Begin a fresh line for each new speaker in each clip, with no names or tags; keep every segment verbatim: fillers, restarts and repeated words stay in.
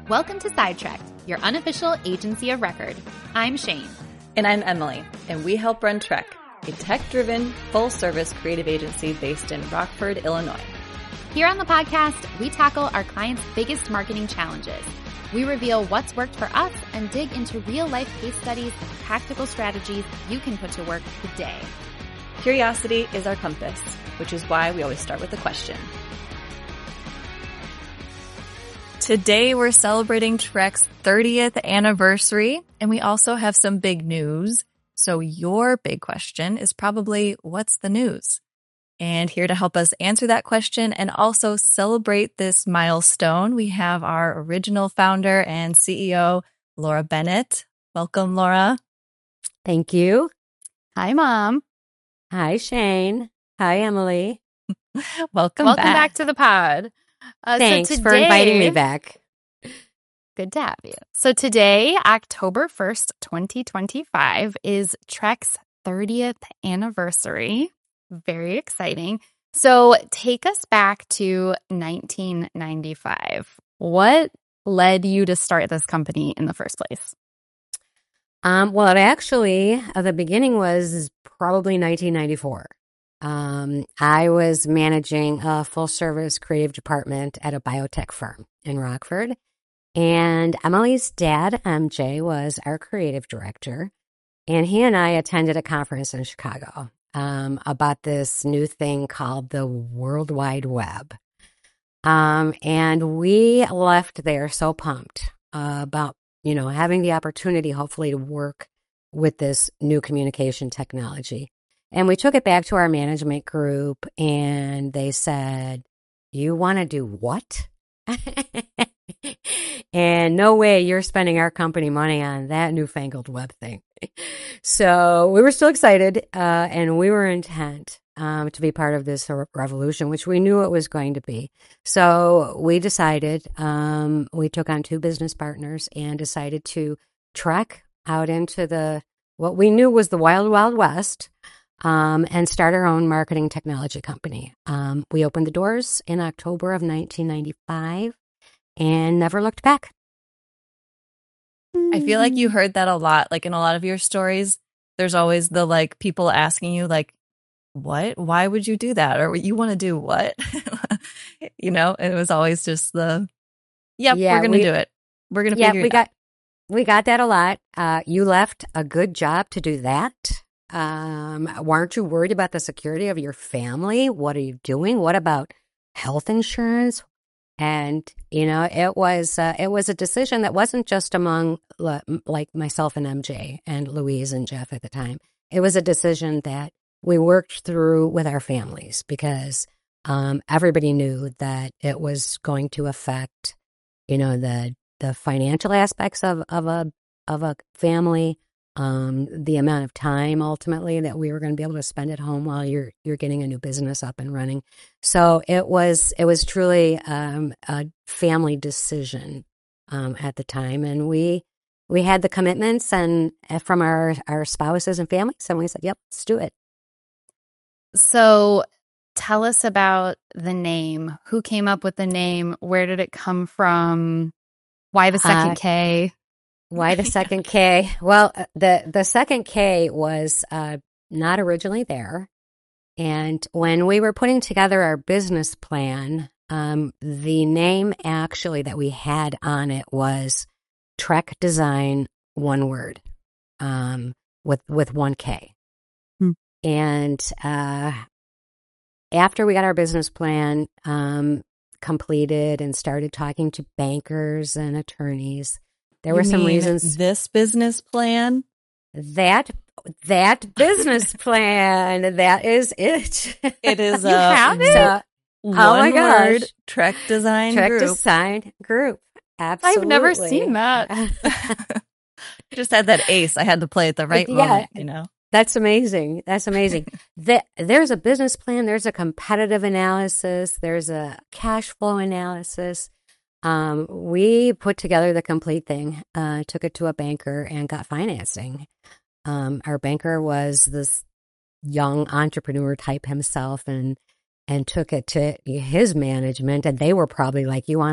Welcome to Sidetracked, your unofficial agency of record. I'm Shane.
And I'm Emily, and we help run Trek, a tech-driven, full-service creative agency based in Rockford, Illinois.
Here on the podcast, we tackle our clients' biggest marketing challenges. We reveal what's worked for us and dig into real-life case studies and practical strategies you can put to work today.
Curiosity is our compass, which is why we always start with a question. Today, we're celebrating Trek's thirtieth anniversary, and we also have some big news. So your big question is probably, what's the news? And here to help us answer that question and also celebrate this milestone, we have our original founder and C E O, Laura Bennett. Welcome, Laura.
Thank you.
Hi, Mom.
Hi, Shane. Hi, Emily.
Welcome,
Welcome
back.
back to the pod. Uh,
Thanks
so today,
for inviting me back.
Good to have you. So today, October first, twenty twenty-five, is Trek's thirtieth anniversary. Very exciting. So take us back to nineteen ninety-five. What led you to start this company in the first place?
Um, well, it actually, uh, the beginning was probably nineteen ninety-four. Um, I was managing a full-service creative department at a biotech firm in Rockford. And Emily's dad, M J, was our creative director. And he and I attended a conference in Chicago um, about this new thing called the World Wide Web. Um, and we left there so pumped uh, about, you know, having the opportunity, hopefully, to work with this new communication technology. And we took it back to our management group, and they said, "You want to do what?" And no way you're spending our company money on that newfangled web thing. So we were still excited, uh, and we were intent um, to be part of this revolution, which we knew it was going to be. So we decided, um, we took on two business partners and decided to trek out into the what we knew was the wild, wild west. Um, and start our own marketing technology company. Um, we opened the doors in October of nineteen ninety-five and never looked back.
I feel like you heard that a lot. Like in a lot of your stories, there's always the like people asking you like, what? Why would you do that? Or you want to do what? You know, and it was always just the, yep,
yeah,
we're going to
we,
do it. We're going to
yeah,
figure
we
it
got,
out.
We got that a lot. Uh, you left a good job to do that. Um, weren't you worried about the security of your family? What are you doing? What about health insurance? And, you know, it was, uh, it was a decision that wasn't just among like myself and M J and Louise and Jeff at the time. It was a decision that we worked through with our families because, um, everybody knew that it was going to affect, you know, the, the financial aspects of, of a, of a family. Um, the amount of time ultimately that we were going to be able to spend at home while you're you're getting a new business up and running. So it was it was truly um, a family decision um, at the time, and we we had the commitments and from our our spouses and families, and we said, "Yep, let's do it."
So tell us about the name. Who came up with the name? Where did it come from? Why the second
Uh,
K?
Why the second K? Well, the the second K was uh, not originally there. And when we were putting together our business plan, um, the name actually that we had on it was Trek Design, one word, um, with, with one K. Hmm. And uh, after we got our business plan um, completed and started talking to bankers and attorneys, there
You
were some
mean
reasons.
This business plan?
That that business plan, that is it.
It is
you
a
have it? So,
one
oh my gosh.
word Trek Design
Trek
Group.
Design Group. Absolutely.
I've never seen that.
I just had that ace. I had to play at the right
Yeah.
moment, you know.
That's amazing. That's amazing. the, there's a business plan. There's a competitive analysis. There's a cash flow analysis. Um, we put together the complete thing, uh, took it to a banker and got financing. Um, our banker was this young entrepreneur type himself and, and took it to his management. And they were probably like, you want to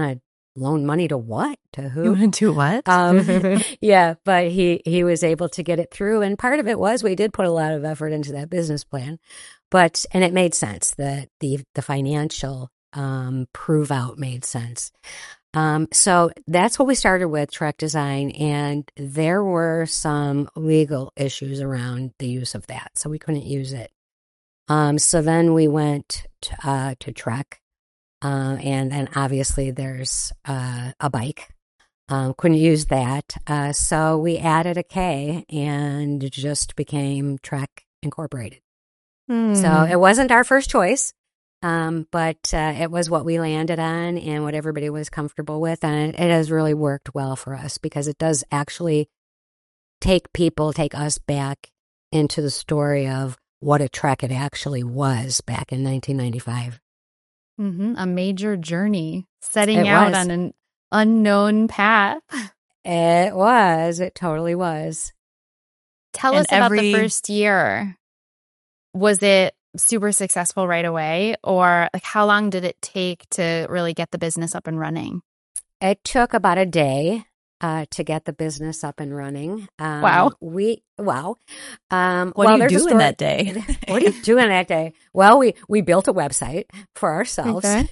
loan money to what? To who?
You want to do what?
Um, yeah, but he, he was able to get it through. And part of it was we did put a lot of effort into that business plan, but, and it made sense that the, the financial, um, prove out made sense. Um, so that's what we started with, Trek Design. And there were some legal issues around the use of that. So we couldn't use it. Um, so then we went to, uh, to Trek. Uh, and then obviously there's, uh, a bike. Um, couldn't use that. Uh, so we added a K and it just became Trek Incorporated.
Hmm.
So it wasn't our first choice. Um, but, uh, it was what we landed on and what everybody was comfortable with. And it, it has really worked well for us because it does actually take people, take us back into the story of what a Trek it actually was back in nineteen ninety-five.
Mm-hmm. A major journey, setting
It
out
was.
on an unknown path.
It was. It totally was.
Tell
And
us about
every-
the first year. Was it super successful right away, or like how long did it take to really get the business up and running?
It took about a day uh, to get the business up and running. Um,
Wow.
We wow. Um,
What
well,
do you
there's a
do in
story-
that day?
What are you doing that day? Well, we we built a website for ourselves.
Okay.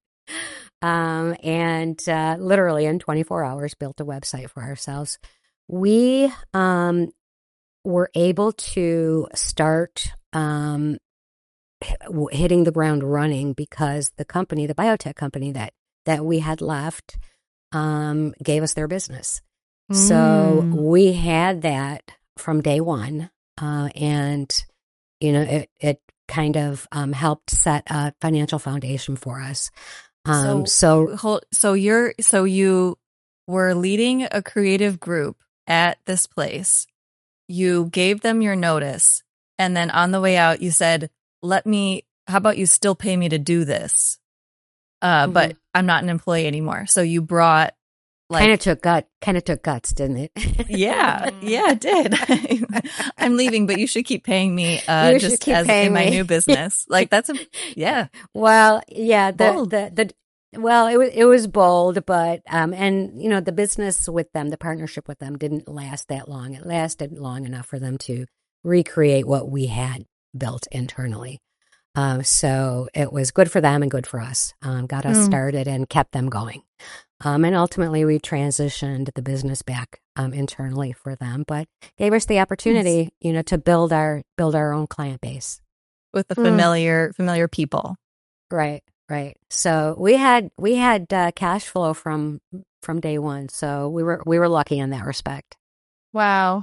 um, and uh, literally in twenty-four hours built a website for ourselves. We um, were able to start um, hitting the ground running because the company, the biotech company that, that we had left, um, gave us their business. So
Mm.
we had that from day one. Uh, and, you know, it, it kind of um, helped set a financial foundation for us. Um, so, so
Hold- So you're so you were leading a creative group at this place. You gave them your notice, and then on the way out, you said, "Let me. How about you still pay me to do this? Uh,
Mhm.
But I'm not an employee anymore." So you brought like
kind of took gut, kind of took guts, didn't it?
yeah, yeah, it did. I'm leaving, but you should keep paying me uh,
You should
just
keep
as
paying
in my
me.
new business. Like that's a yeah.
Well, yeah, the,
Bold.
the, the, well, it was, it was bold, but, um, and, you know, the business with them, the partnership with them didn't last that long. It lasted long enough for them to recreate what we had built internally. Um, so it was good for them and good for us. Um, got us
Mm.
started and kept them going. Um, and ultimately we transitioned the business back, um, internally for them, but gave us the opportunity, you know, to build our, build our own client base.
With the
Mm.
familiar familiar people.
Right, right. So we had we had uh, cash flow from from day one. So we were we were lucky in that respect.
Wow.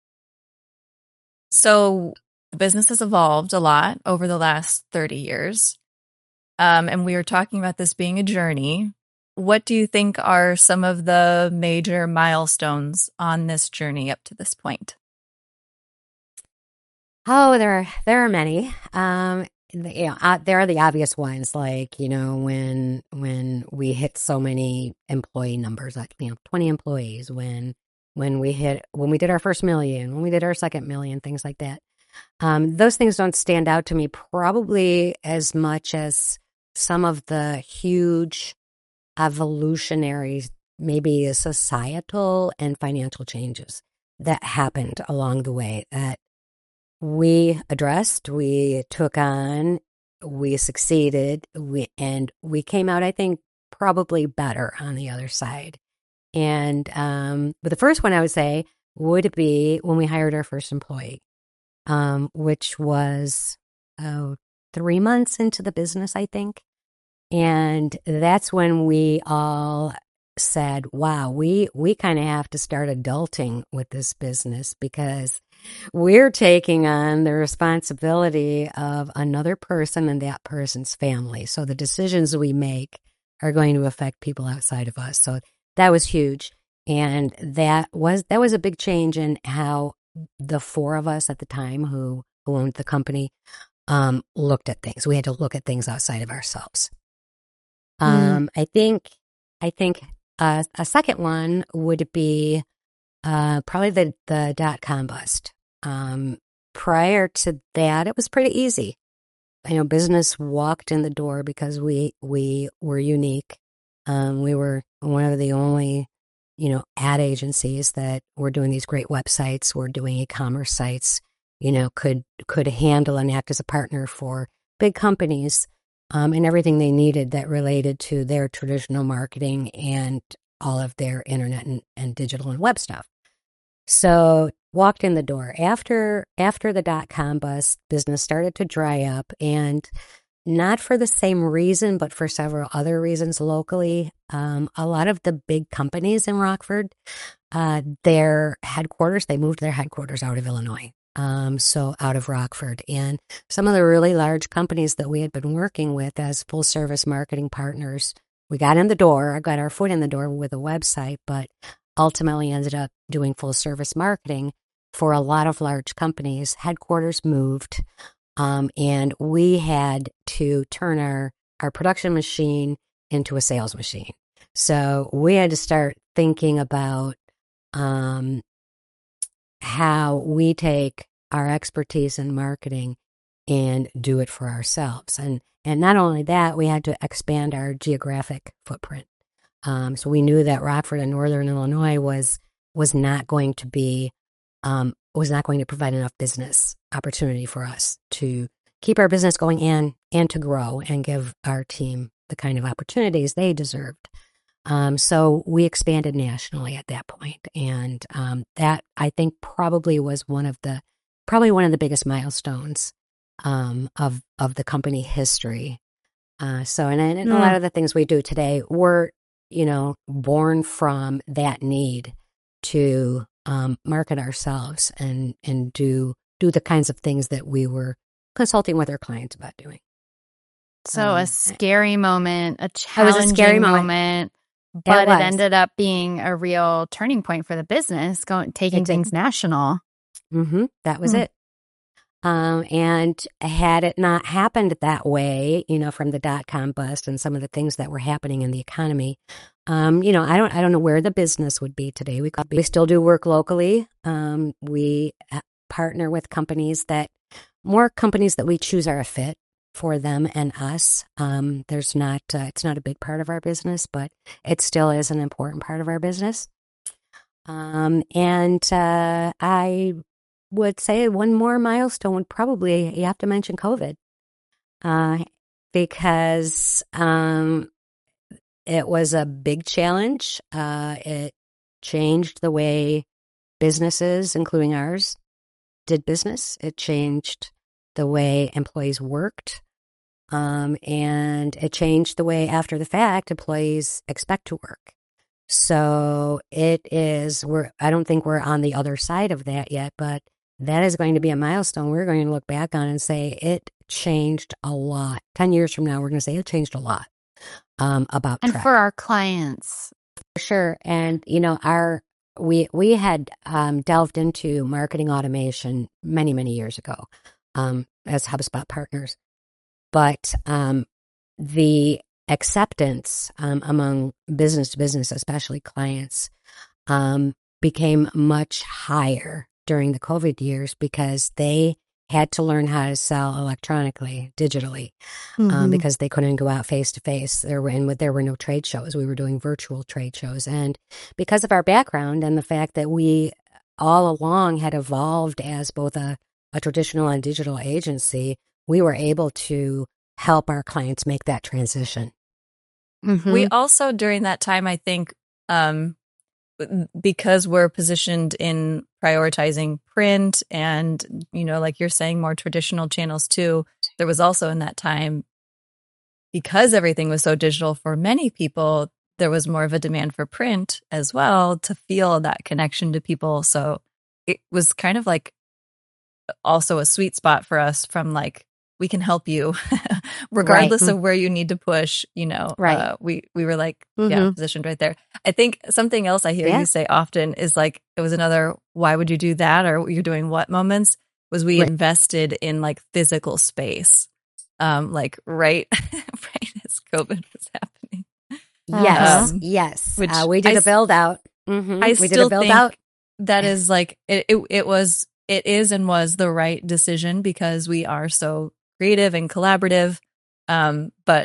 So the business has evolved a lot over the last thirty years. Um, and we were talking about this being a journey. What do you think are some of the major milestones on this journey up to this point?
Oh, there are there are many. Um, the- you know, uh, there are the obvious ones, like you know when when we hit so many employee numbers, like you know twenty employees. When when we hit when we did our first million, when we did our second million, things like that. Um, those things don't stand out to me probably as much as some of the huge evolutionary, maybe societal and financial changes that happened along the way that we addressed, we took on, we succeeded, we and we came out, I think, probably better on the other side. And um, but the first one I would say would be when we hired our first employee, um, which was oh, three months into the business, I think. And that's when we all said, wow, we, we kind of have to start adulting with this business because we're taking on the responsibility of another person and that person's family. So the decisions we make are going to affect people outside of us. So that was huge. And that was, that was a big change in how the four of us at the time who, who owned the company, um, looked at things. We had to look at things outside of ourselves. Um, I think, I think, uh, a second one would be, uh, probably the, the dot-com bust. Um, prior to that, it was pretty easy. You know, business walked in the door because we, we were unique. Um, we were one of the only, you know, ad agencies that were doing these great websites, were doing e-commerce sites, you know, could could handle and act as a partner for big companies um, and everything they needed that related to their traditional marketing and all of their internet and, and digital and web stuff. So walked in the door after after the dot-com bust, business started to dry up, and not for the same reason, but for several other reasons locally. Um, a lot of the big companies in Rockford, uh, their headquarters, they moved their headquarters out of Illinois. Um, so out of Rockford. And some of the really large companies that we had been working with as full service marketing partners, we got in the door, I got our foot in the door with a website, but ultimately ended up doing full service marketing for a lot of large companies. Headquarters moved, um, and we had to turn our, our production machine into a sales machine. So we had to start thinking about um, how we take our expertise in marketing and do it for ourselves. And and not only that, we had to expand our geographic footprint. Um, so we knew that Rockford and Northern Illinois was was not going to be um, was not going to provide enough business opportunity for us to keep our business going and and to grow and give our team the kind of opportunities they deserved. Um, so we expanded nationally at that point, and um, that I think probably was one of the probably one of the biggest milestones um, of of the company history. Uh, so, and, and
Mm.
a lot of the things we do today were, you know, born from that need to um, market ourselves and and do do the kinds of things that we were consulting with our clients about doing.
So
Um,
a scary moment, a
It was
challenging
a scary moment.
moment, but it,
was.
ended up being a real turning point for the business, going taking
It did.
things national.
Mm-hmm. That was
Hmm.
it. Um, and had it not happened that way, you know, from the dot-com bust and some of the things that were happening in the economy, um, you know, I don't, I don't know where the business would be today. We could, we still do work locally. Um, we uh, partner with companies that, more companies that we choose are a fit for them and us. Um, there's not, uh, it's not a big part of our business, but it still is an important part of our business. Um, and uh, I would say one more milestone would probably, you have to mention COVID, uh, because um, it was a big challenge. Uh, it changed the way businesses, including ours, did business. It changed the way employees worked. Um, and it changed the way, after the fact, employees expect to work. So it is, we're, I don't think we're on the other side of that yet, but that is going to be a milestone we're going to look back on and say it changed a lot. Ten years from now, we're going to say it changed a lot um, about
And
Trek.
for our clients.
For sure. And, you know, our, we, we had um, delved into marketing automation many, many years ago um, as HubSpot partners. But um, the acceptance um, among business to business, especially clients, um, became much higher during the COVID years because they had to learn how to sell electronically, digitally,
Mm-hmm.
um, because they couldn't go out face to face. There were and there were no trade shows. We were doing virtual trade shows, and because of our background and the fact that we all along had evolved as both a, a traditional and digital agency, we were able to help our clients make that transition.
Mm-hmm.
We also, during that time, I think, um, because we're positioned in prioritizing print and, you know, like you're saying, more traditional channels too, there was also in that time, because everything was so digital for many people, there was more of a demand for print as well to feel that connection to people. So it was kind of like also a sweet spot for us from like, we can help you regardless
Right.
of where you need to push, you know,
Right.
uh, we, we were like,
Mm-hmm.
yeah, positioned right there. I think something else I hear
Yeah.
you say often is like, it was another, why would you do that? Or you're doing what moments was we
Right.
invested in like physical space. Um, like right, right as COVID was happening.
Yes,
Um,
yes.
which
Uh, we did
I
a build out. Mm-hmm.
I
we did a
still
build
think
out.
that is like it, it it was it is and was the right decision because we are so creative and collaborative. Um, but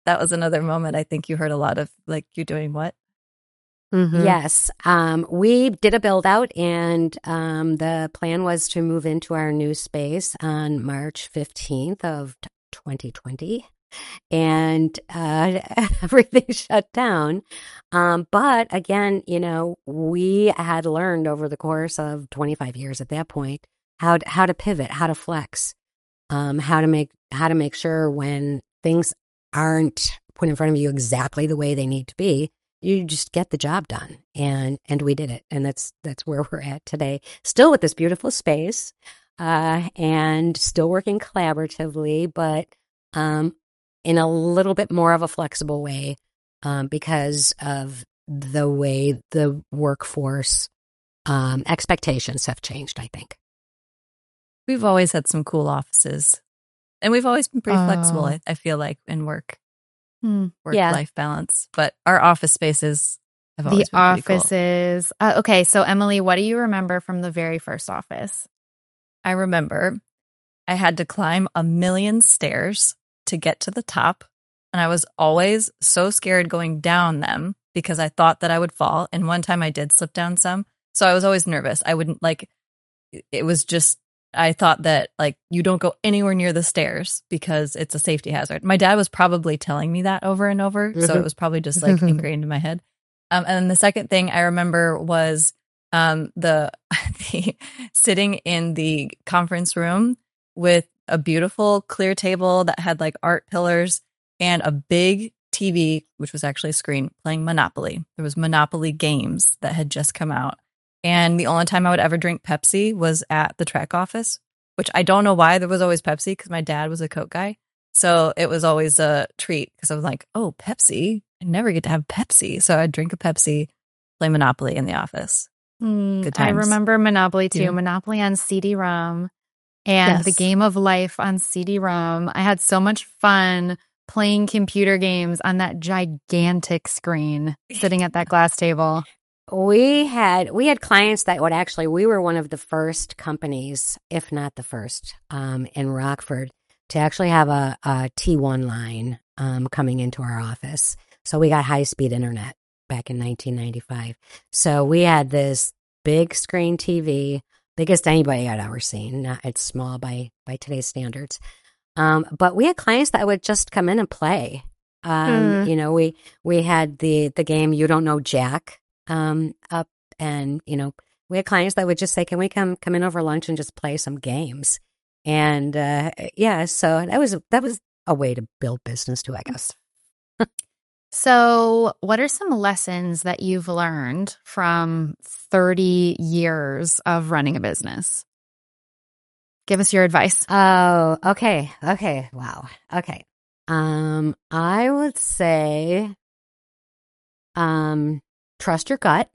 that was another moment. I think you heard a lot of like, you're doing what?
Mm-hmm.
Yes. Um, we did a build out, and um, the plan was to move into our new space on March fifteenth of twenty twenty. And uh, everything shut down. Um, but again, you know, we had learned over the course of twenty-five years at that point how to, how to pivot, how to flex, um, how to make how to make sure when things aren't put in front of you exactly the way they need to be, you just get the job done. And and we did it, and that's that's where we're at today. Still with this beautiful space, uh, and still working collaboratively, but um. in a little bit more of a flexible way, um, because of the way the workforce um, expectations have changed, I think.
We've always had some cool offices, and we've always been pretty
Oh.
flexible, I, I feel like, in work,
Hmm.
Yeah.
work-life balance. But our office spaces have
The
always been pretty cool.
offices. Uh, okay, so Emily, what do you remember from the very first office?
I remember I had to climb a million stairs to get to the top. And I was always so scared going down them because I thought that I would fall. And one time I did slip down some. So I was always nervous. I wouldn't like, it was just, I thought that like, you don't go anywhere near the stairs because it's a safety hazard. My dad was probably telling me that over and over. So it was probably just like ingrained in my head. Um, and then the second thing I remember was um, the, the sitting in the conference room with a beautiful clear table that had like art pillars and a big T V, which was actually a screen, playing Monopoly. There was Monopoly games that had just come out. And the only time I would ever drink Pepsi was at the track office, which I don't know why there was always Pepsi because my dad was a Coke guy. So it was always a treat because I was like, oh, Pepsi. I never get to have Pepsi. So I'd drink a Pepsi, play Monopoly in the office.
Hmm,
Good
I
times.
remember Monopoly too.
Yeah.
Monopoly on C D-ROM and the
Yes.
Game of Life on C D-ROM. I had so much fun playing computer games on that gigantic screen sitting at that glass table.
We had we had clients that would actually, we were one of the first companies, if not the first, um, in Rockford to actually have a, a T one line um, coming into our office. So we got high-speed internet back in nineteen ninety-five. So we had this big screen T V, biggest anybody had ever seen. Not, it's small by by today's standards. Um, but we had clients that would just come in and play. Um,
Mm.
You know, we we had the the game You Don't Know Jack um, up, and you know, we had clients that would just say, "Can we come come in over lunch and just play some games?" And uh, yeah, so that was that was a way to build business too, I guess.
So, what are some lessons that you've learned from thirty years of running a business? Give us your advice.
Oh, okay, okay, wow, okay. Um, I would say, um, trust your gut.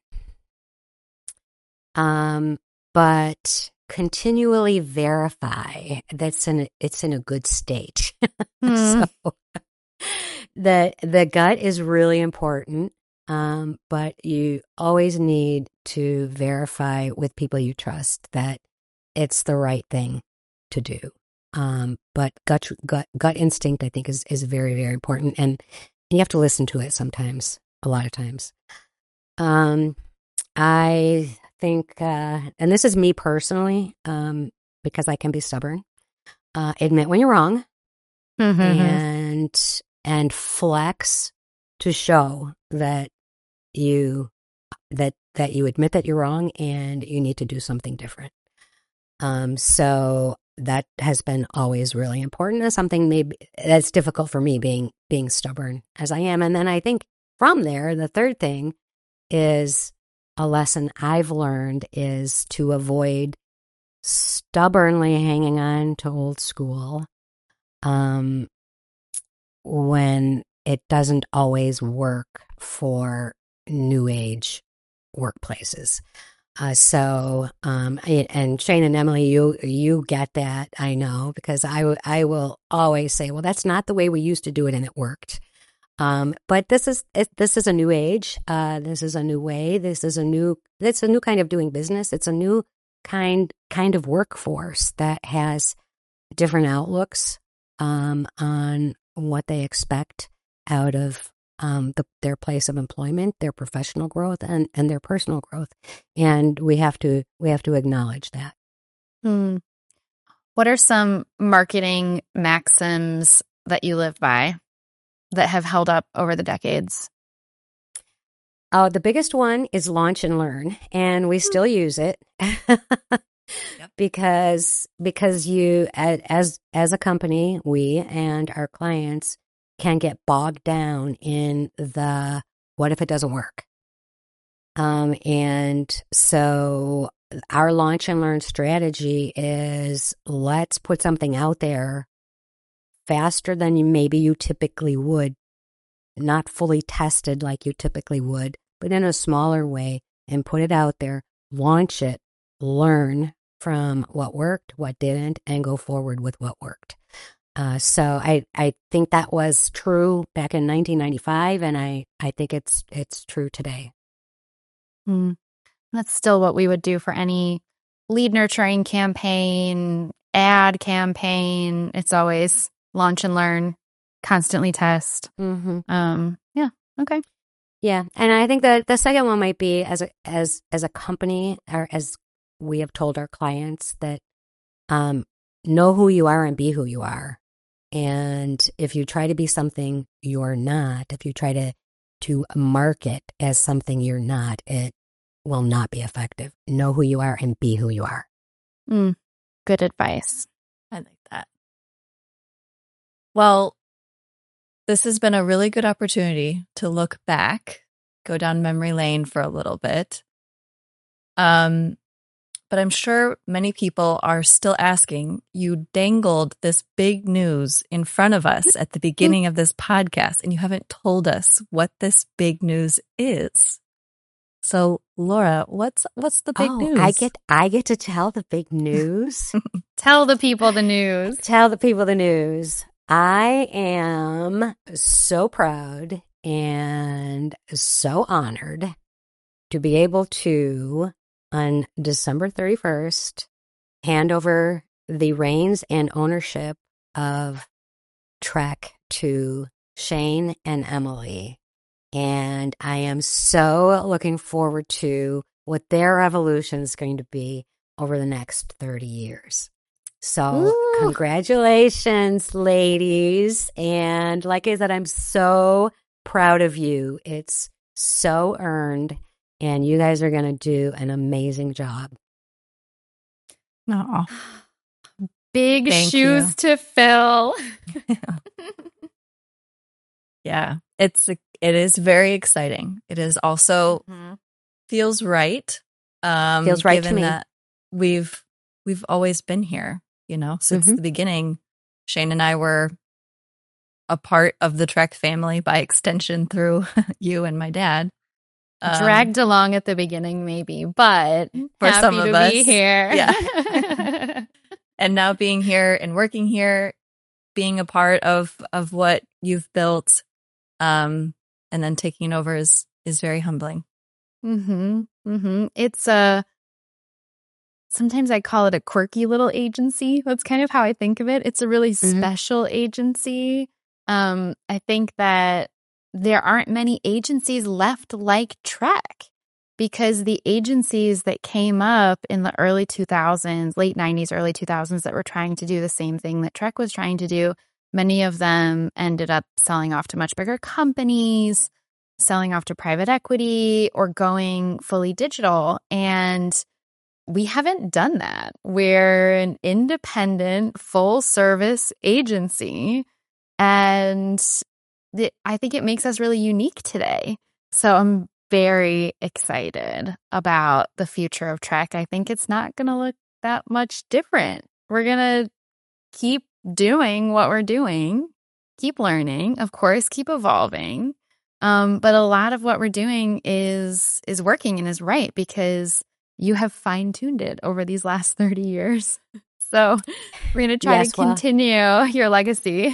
Um, but continually verify that's in it's in a good state.
Hmm.
So the the gut is really important, um, but you always need to verify with people you trust that it's the right thing to do. Um, but gut gut gut instinct, I think, is is very very important, and you have to listen to it sometimes. A lot of times, um, I think, uh, and this is me personally, um, because I can be stubborn. Uh, admit when you're wrong,
Mhm.
and and flex to show that you that that you admit that you're wrong and you need to do something different. Um, so that has been always really important, and something maybe that's difficult for me being being stubborn as I am. And then I think from there, the third thing is a lesson I've learned is to avoid stubbornly hanging on to old school um, when it doesn't always work for new age workplaces. Uh, so, um, and Shane and Emily, you you get that, I know, because I, w- I will always say, well, that's not the way we used to do it, and it worked. Um, but this is it, this is a new age. Uh, this is a new way. This is a new it's a new kind of doing business. It's a new kind kind of workforce that has different outlooks um, on what they expect out of um, the, their place of employment, their professional growth, and, and their personal growth. And we have to we have to acknowledge that.
Hmm. What are some marketing maxims that you live by that have held up over the decades?
Uh, the biggest one is launch and learn, and we still use it
Yep.
because because you as as a company, we and our clients can get bogged down in the what if it doesn't work. Um, and so our launch and learn strategy is let's put something out there faster than you maybe you typically would, not fully tested like you typically would, but in a smaller way, and put it out there, launch it, learn from what worked, what didn't, and go forward with what worked. Uh, so I, I think that was true back in nineteen ninety-five, and I, I think it's it's true today.
Hmm. That's still what we would do for any lead nurturing campaign, ad campaign. It's always launch and learn, constantly test.
Mm-hmm.
Um, yeah. Okay.
Yeah, and I think that the second one might be as a as as a company, or as we have told our clients, that um, know who you are and be who you are. And if you try to be something you're not, if you try to to market as something you're not, it will not be effective. Know who you are and be who you are.
Mm, good advice.
I like that. Well, this has been a really good opportunity to look back, go down memory lane for a little bit. Um, but I'm sure many people are still asking, you dangled this big news in front of us at the beginning of this podcast, and you haven't told us what this big news is. So, Laura, what's what's the big
oh,
news?
I get I get to tell the big news.
Tell the people the news.
Tell the people the news. I am so proud and so honored to be able to, on December thirty-first, hand over the reins and ownership of Trek to Shane and Emily. And I am so looking forward to what their evolution is going to be over the next thirty years. So
Ooh.
Congratulations, ladies. And like I said, I'm so proud of you. It's so earned, and you guys are going to do an amazing job.
No.
Big
Thank
shoes
you.
to fill.
Yeah, it's it is very exciting. It is also
Mm-hmm.
feels right. Um,
Feels right to
given
me.
that we've we've always been here, you know, since
Mhm.
the beginning. Shane and I were a part of the Trek family by extension through you and my dad. Um,
Dragged along at the beginning, maybe, but
For
happy
some
to
of
be
us,
here.
yeah. And now being here and working here, being a part of of what you've built, um, and then taking over is is very humbling.
Mm-hmm. Mm-hmm. It's a, sometimes I call it a quirky little agency. That's kind of how I think of it. It's a really
Mhm.
special agency. Um, I think that there aren't many agencies left like Trek, because the agencies that came up in the early two thousands, late nineties, early two thousands, that were trying to do the same thing that Trek was trying to do, many of them ended up selling off to much bigger companies, selling off to private equity, or going fully digital. And we haven't done that. We're an independent, full service agency. And th- I think it makes us really unique today. So I'm very excited about the future of Trek. I think it's not going to look that much different. We're going to keep doing what we're doing, keep learning, of course, keep evolving. Um, but a lot of what we're doing is is working and is right, because you have fine-tuned it over these last thirty years. So we're going to try
Yes,
to
well-
continue your legacy.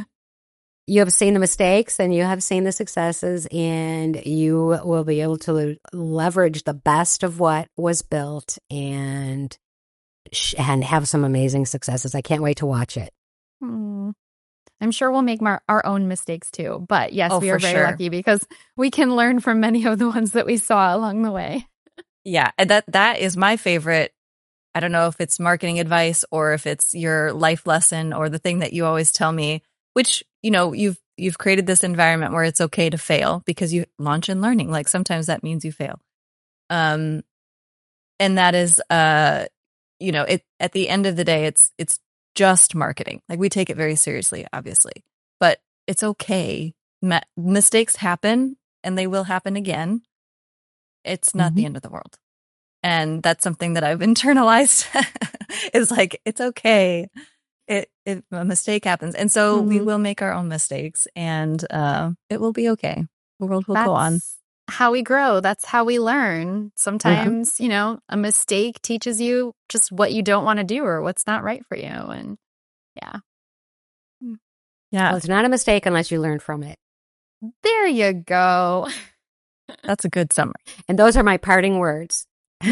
You have seen the mistakes and you have seen the successes, and you will be able to leverage the best of what was built and sh- and have some amazing successes. I can't wait to watch it.
Hmm. I'm sure we'll make our, our own mistakes too. But yes,
Oh,
we are
for
very
sure.
lucky because we can learn from many of the ones that we saw along the way.
Yeah, and that that is my favorite. I don't know if it's marketing advice or if it's your life lesson or the thing that you always tell me, which, you know, you've you've created this environment where it's okay to fail because you launch in learning. Like sometimes that means you fail. Um and that is uh you know, it at the end of the day it's it's just marketing. Like we take it very seriously, obviously. But it's okay. Ma- mistakes happen and they will happen again. It's not
Mhm.
the end of the world. And that's something that I've internalized. Is like, it's okay. It, it a mistake happens. And so we
Mhm.
will make our own mistakes and uh, it will be okay. The world will
That's
go on.
how we grow. That's how we learn. Sometimes, you know, a mistake teaches you just what you don't want to do or what's not right for you. And yeah.
Yeah,
Well, it's not a mistake unless you learn from it.
There you go.
that's a good summary.
And those are my parting words.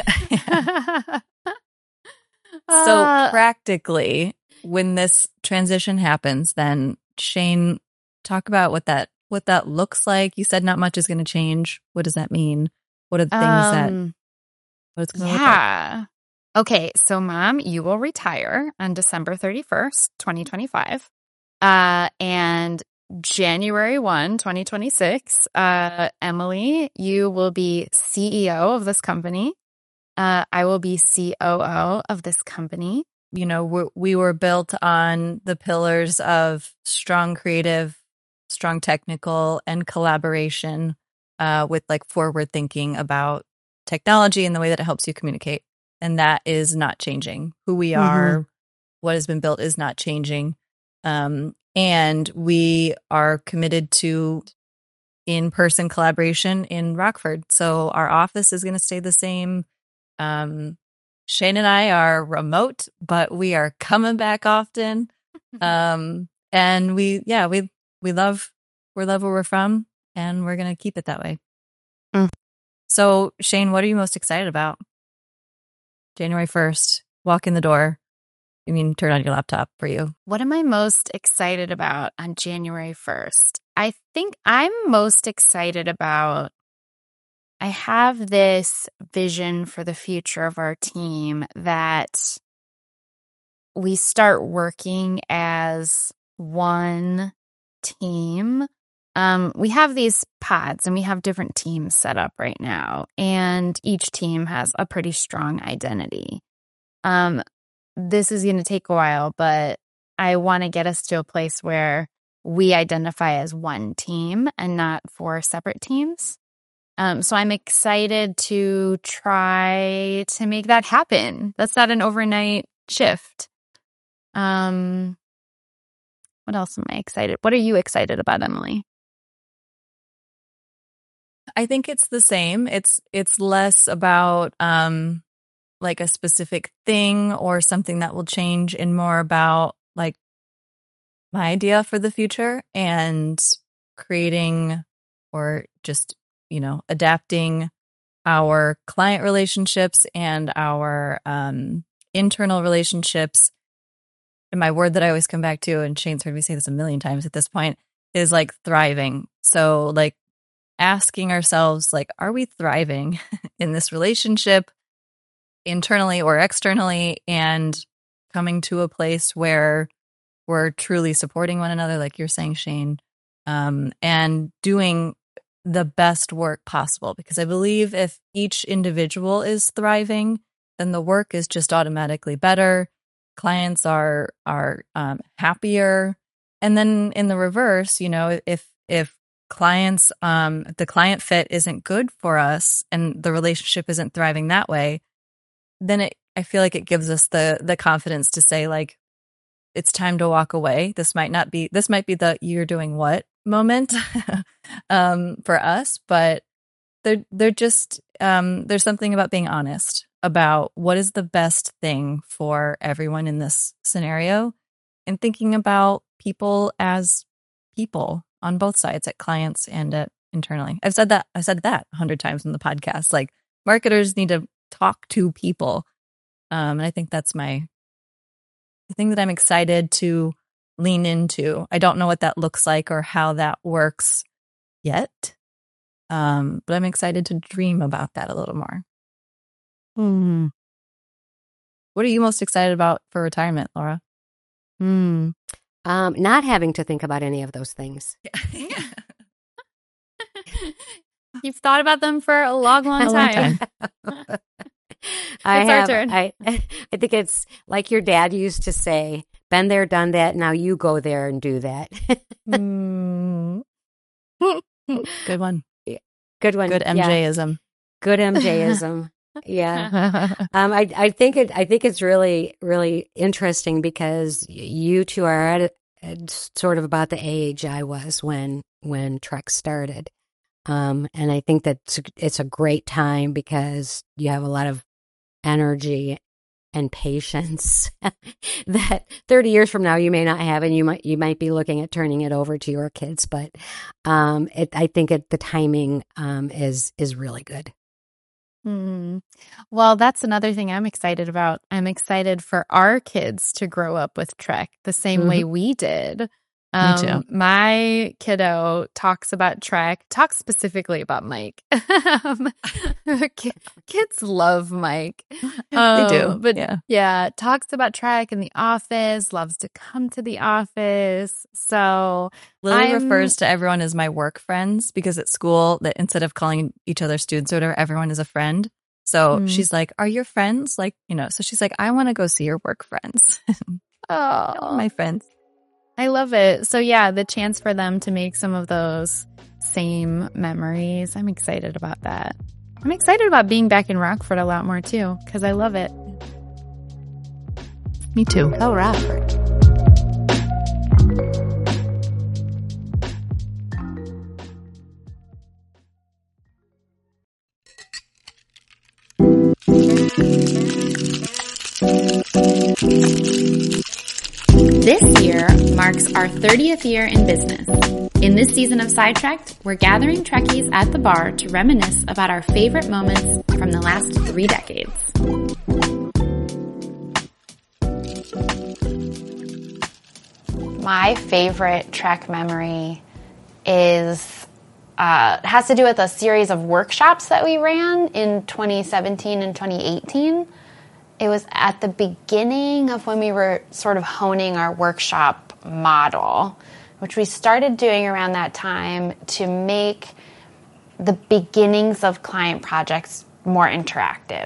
So
Uh,
practically, when this transition happens, then Shane, talk about what that what that looks like. You said not much is going to change. What does that mean? What are the things that
um,
what it's going to look like?
yeah. Okay, so mom, you will retire on December thirty-first, twenty twenty-five. Uh, and January first, twenty twenty-six, uh, Emily, you will be C E O of this company. Uh, I will be C O O of this company.
You know, we we were built on the pillars of strong creative, strong technical, and collaboration, uh, with like forward thinking about technology and the way that it helps you communicate. And that is not changing. Who we are, what has been built is not changing. Um, and we are committed to in-person collaboration in Rockford. So our office is going to stay the same. Um, Shane and I are remote, but we are coming back often. Um, and we, yeah, we, we love, we love where we're from and we're going to keep it that way.
Mm.
So Shane, what are you most excited about? January first, walk in the door. You mean turn on your laptop for you?
What am I most excited about on January first? I think I'm most excited about, I have this vision for the future of our team that we start working as one team. Um, we have these pods and we have different teams set up right now, and each team has a pretty strong identity. Um, this is going to take a while, but I want to get us to a place where we identify as one team and not four separate teams. Um, so I'm excited to try to make that happen. That's not an overnight shift. Um, what else am I excited? What are you excited about, Emily?
I think it's the same. It's it's less about um like a specific thing or something that will change and more about like my idea for the future and creating or just, you know, adapting our client relationships and our um internal relationships. And my word that I always come back to, and Shane's heard me say this a million times at this point, is like thriving. So like asking ourselves, like, are we thriving in this relationship internally or externally, and coming to a place where we're truly supporting one another, like you're saying, Shane, um, and doing the best work possible. Because I believe if each individual is thriving, then the work is just automatically better. Clients are are um, happier, and then in the reverse, you know, if if clients, um, the client fit isn't good for us, and the relationship isn't thriving that way, then it, I feel like it gives us the the confidence to say, like, it's time to walk away. This might not be, this might be the you're doing what moment um, for us, but they're, they're just, um, there's something about being honest about what is the best thing for everyone in this scenario and thinking about people as people on both sides, at clients and at internally. I've said that, I said that a hundred times in the podcast. Like marketers need to talk to people. Um, and I think that's my, the thing that I'm excited to lean into. I don't know what that looks like or how that works yet. Um, but I'm excited to dream about that a little more.
Hmm.
What are you most excited about for retirement, Laura?
Hmm. Um, not having to think about any of those things.
You've thought about them for a long, long
A long
time.
I
It's our
have,
turn.
I, I think it's like your dad used to say, been there, done that. Now you go there and do that.
Mm.
Good one.
Good one.
Good
Yeah.
MJism.
Good MJism. Yeah. Um, I, I think it, I think it's really, really interesting because you two are at, a, at sort of about the age I was when, when Trek started. Um, and I think that it's, it's a great time because you have a lot of energy and patience that thirty years from now you may not have, and you might you might be looking at turning it over to your kids. But um, it, I think it, the timing um, is is really good.
Mm. Well, that's another thing I'm excited about. I'm excited for our kids to grow up with Trek the same
Mm-hmm.
way we did.
Me too.
Um, my kiddo talks about Trek, talks specifically about Mike. um, ki- kids love Mike.
They do.
Um, but
Yeah.
yeah, talks about Trek in the office, loves to come to the office. So
Lily
I'm-
refers to everyone as my work friends because at school, that instead of calling each other students or whatever, everyone is a friend. So
Mm.
she's like, "Are your friends like you know?" So she's like, "I want to go see your work friends."
oh,
My friends.
I love it. So yeah, the chance for them to make some of those same memories. I'm excited about that. I'm excited about being back in Rockford a lot more too, because I love it.
Me too.
Oh, Rockford.
This year marks our thirtieth year in business. In this season of Sidetracked, we're gathering Trekkies at the bar to reminisce about our favorite moments from the last three decades. My favorite Trek memory is uh, has to do with a series of workshops that we ran in twenty seventeen and twenty eighteen. It was at the beginning of when we were sort of honing our workshop model, which we started doing around that time to make the beginnings of client projects more interactive.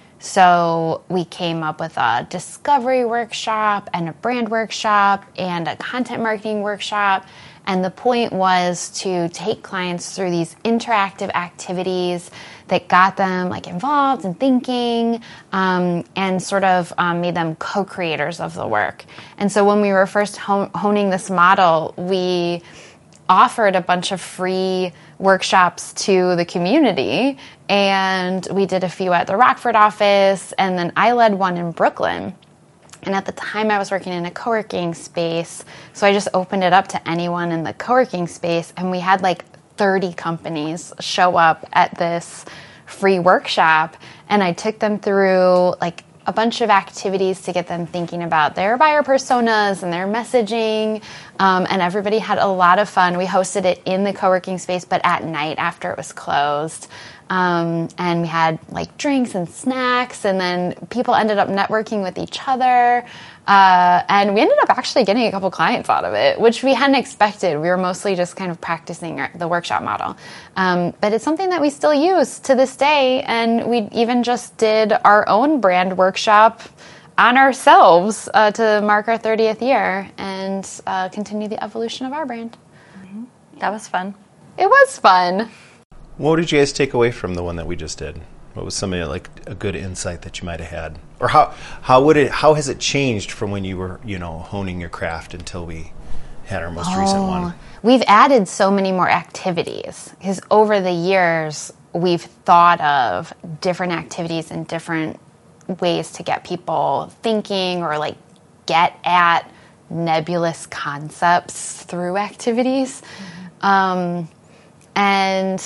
So we came up with a discovery workshop and a brand workshop and a content marketing workshop. And the point was to take clients through these interactive activities that got them like involved and thinking, um, and sort of um, made them co-creators of the work. And so when we were first hon- honing this model, we offered a bunch of free workshops to the community, and we did a few at the Rockford office, and then I led one in Brooklyn. And at the time I was working in a co-working space, so I just opened it up to anyone in the co-working space, and we had like thirty companies show up at this free workshop, and I took them through like a bunch of activities to get them thinking about their buyer personas and their messaging, um, and everybody had a lot of fun. We hosted it in the co-working space, but at night after it was closed. Um, and we had like drinks and snacks, and then people ended up networking with each other. Uh, and we ended up actually getting a couple clients out of it, which we hadn't expected. We were mostly just kind of practicing our, the workshop model. Um, but it's something that we still use to this day. And we even just did our own brand workshop on ourselves uh, to mark our thirtieth year and uh, continue the evolution of our brand.
Mm-hmm. That was fun.
It was fun.
What did you guys take away from the one that we just did? What was some of like a good insight that you might have had, or how how would it how has it changed from when you were you know honing your craft until we had our most oh, recent one?
We've added so many more activities because over the years we've thought of different activities and different ways to get people thinking or like get at nebulous concepts through activities, mm-hmm. um, and.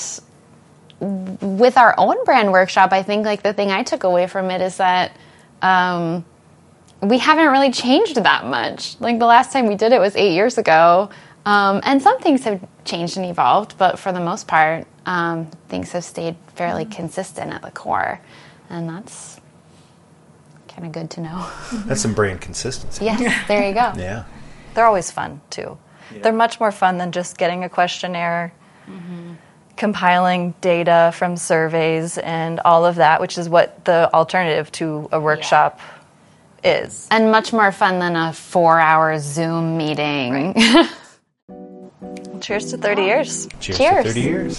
With our own brand workshop, I think like the thing I took away from it is that um, we haven't really changed that much. Like the last time we did it was eight years ago. Um, and some things have changed and evolved, but for the most part, um, things have stayed fairly consistent at the core. And that's kind of good to know.
That's some brand consistency.
Yes, there you go.
Yeah.
They're always fun, too. Yeah. They're much more fun than just getting a questionnaire, mm-hmm. compiling data from surveys and all of that, which is what the alternative to a workshop yeah. is.
And much more fun than a four-hour Zoom meeting.
Right. Cheers to thirty years.
Cheers,
Cheers.
to thirty years.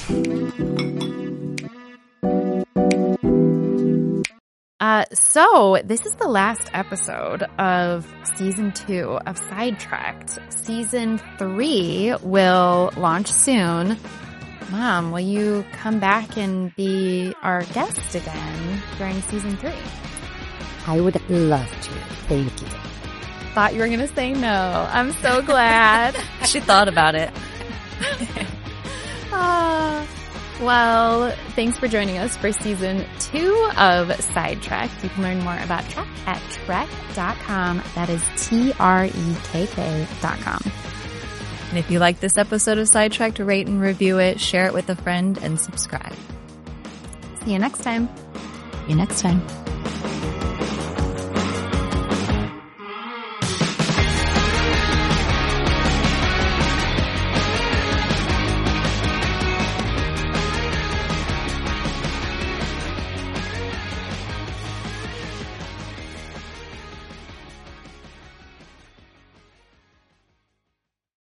Uh, so this is the last episode of season two of Sidetracked. Season three will launch soon. Mom, will you come back and be our guest again during season three?
I would love to. Thank you.
Thought you were going to say no. I'm so glad.
She thought about it.
uh, well, thanks for joining us for season two of Sidetracked. You can learn more about Trek at trek dot com. That is T R E K K dot com.
And if you like this episode of Sidetracked, rate and review it, share it with a friend, and subscribe.
See you next time.
See you next time.